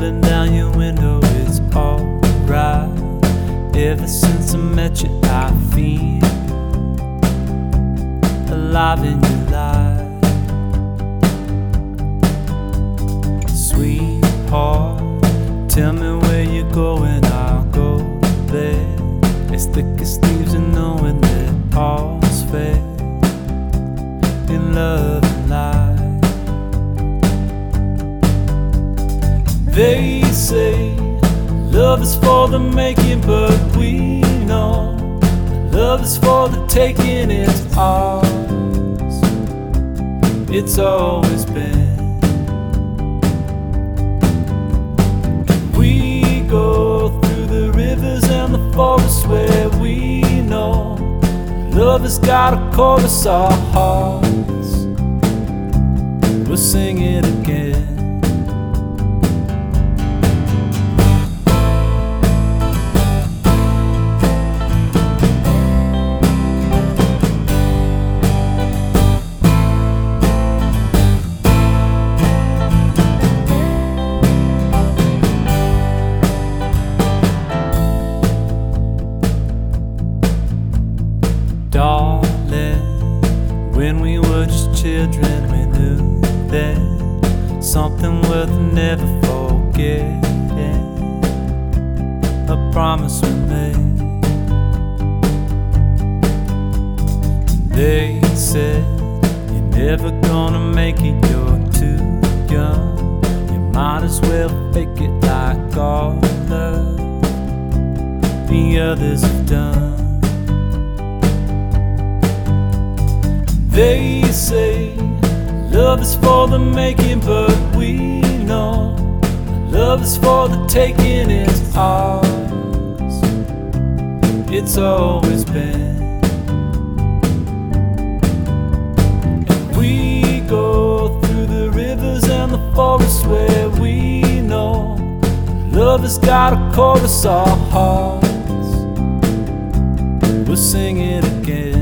rolling down your window, it's alright. Ever since I met you, I feel alive in your life. Sweetheart, tell me where you're going, I'll go there. As thick as thieves and knowing that all's fair in love and life. They say love is for the making, but we know love is for the taking. It's ours, it's always been. We go through the rivers and the forests where we know love has got a chorus. Our hearts will sing it again. Darling, when we were just children, we knew that something worth never forgetting, a promise we made. They said you're never gonna make it, you're too young. You might as well fake it like all the others have done. They say love is for the making, but we know love is for the taking. It's ours, it's always been. And we go through the rivers and the forests where we know love has got a chorus. Our hearts will sing it again.